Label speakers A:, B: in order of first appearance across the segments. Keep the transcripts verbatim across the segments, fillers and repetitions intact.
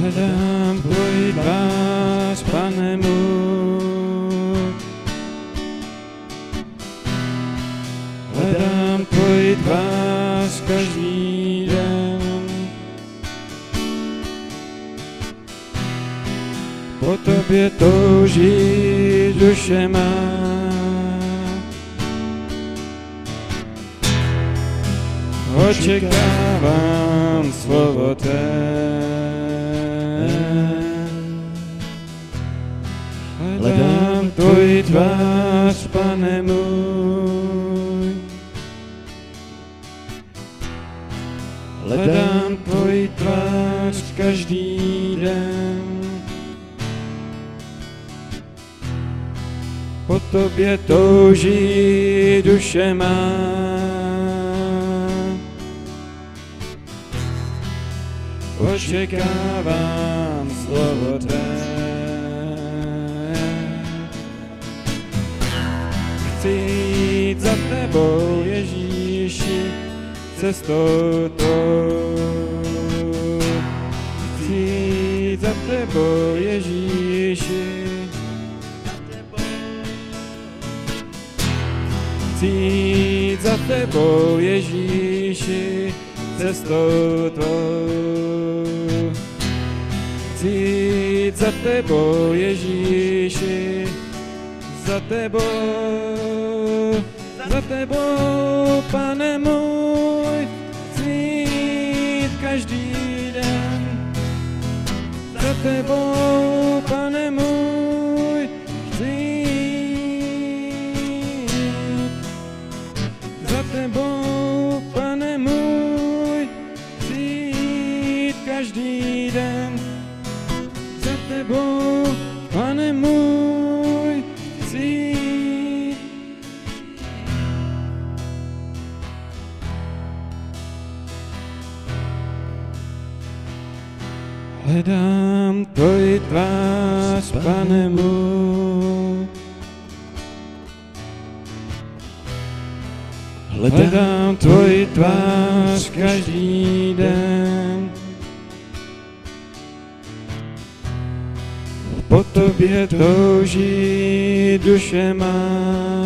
A: Hledám tvoji tvář, Pane můj. Hledám tvoji tvář každý den. Po tobě touží duše má. Očekávám slovo tvé. Hledám tvoji tvář, Pane můj. Hledám tvoji tvář každý den. Po tobě touží duše má. Očekávám slovo tvé. Chci jít za tebou, Ježíši, cestou tvou. Chci jít za tebou, Ježíši. Chci jít za tebou, Ježíši, cestou tvou. Chci jít za tebou, Ježíši, za tebou, za tebou, Pane můj. Chci jít každý den, za tebou, Pane můj. Chci jít za tebou, Pane můj. Chci jít každý den, za tebou, Pane můj. Chci jít. Hledám tvoji tvář, Pane můj. Hledám tvoji tvář každý den. Po tobě touží duše má.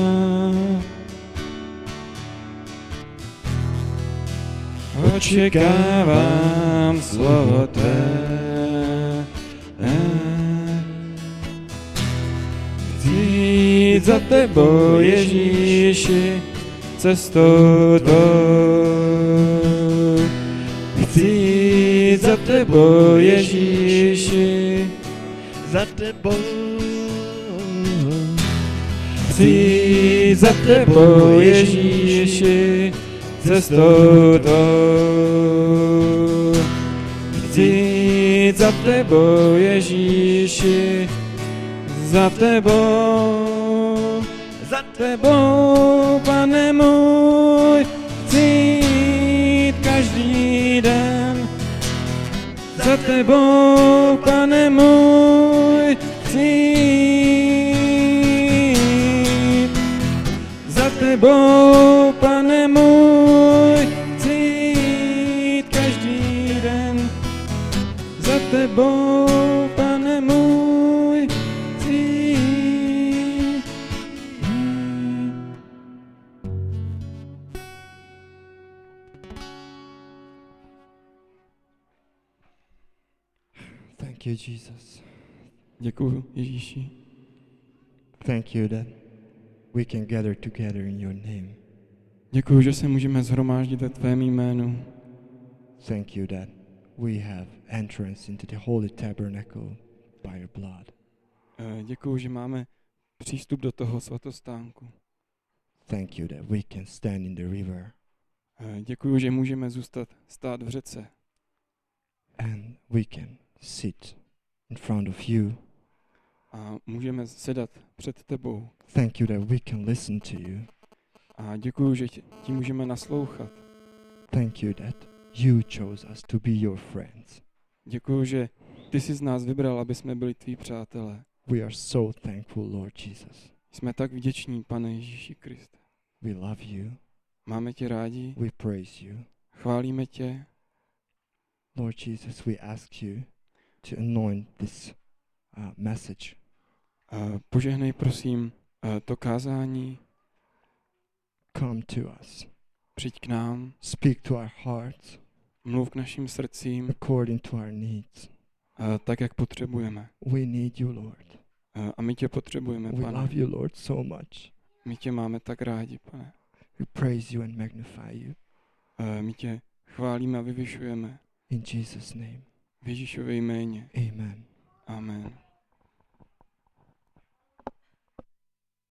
A: Očekávám slovo tvé. Chci jít za tebou, Ježíši, cestou tvou. Chci jít za tebou, Ježíši, za tebou. Chci jít za tebou, Ježíši, cestou tvou. Chci jít za tebou, Ježíši, za tebou, za tebou, Pane můj. Chci jít každý den, za tebou, Pane můj. Chci jít za tebou, Pane můj. Chci jít každý den, za tebou, Pane můj. Chci jít.
B: Thank you, Jesus.
A: Děkuji, Ježíši.
B: Thank you that we can gather together in your name.
A: Děkuji, že se můžeme shromáždit ve tvém jménu.
B: Thank you that we have entrance into the holy tabernacle by your blood.
A: Děkuji, že máme přístup do toho svatostánku.
B: Thank you that we can stand in the river.
A: Děkuji, že můžeme zůstat stát v řece.
B: And we can sit in front of you.
A: A můžeme sedat před tebou.
B: Thank you that we can listen to you.
A: A děkuji, že ti můžeme naslouchat.
B: Thank you that you chose us to be your friends.
A: Děkuji, že ty jsi z nás vybral, aby jsme byli tví přátelé.
B: We are so thankful, Lord Jesus.
A: Jsme tak vděční, Pane Ježíši Kriste.
B: We love you.
A: Máme tě rádi.
B: We praise you.
A: Chválíme tě.
B: Lord Jesus, we ask you to anoint this uh, message.
A: Uh, požehnej prosím uh, to kázání,
B: Come to us.
A: přijď k nám,
B: Speak to our hearts
A: mluv k našim srdcím,
B: according to our needs.
A: uh, tak, jak potřebujeme.
B: We need you, Lord.
A: Uh, a my tě potřebujeme,
B: We
A: pane.
B: love you, Lord, so much.
A: My tě máme tak rádi, pane.
B: We praise you and magnify you.
A: Uh, my tě chválíme a vyvyšujeme
B: In Jesus' name.
A: v Ježíšově jméně.
B: Amen.
A: Amen.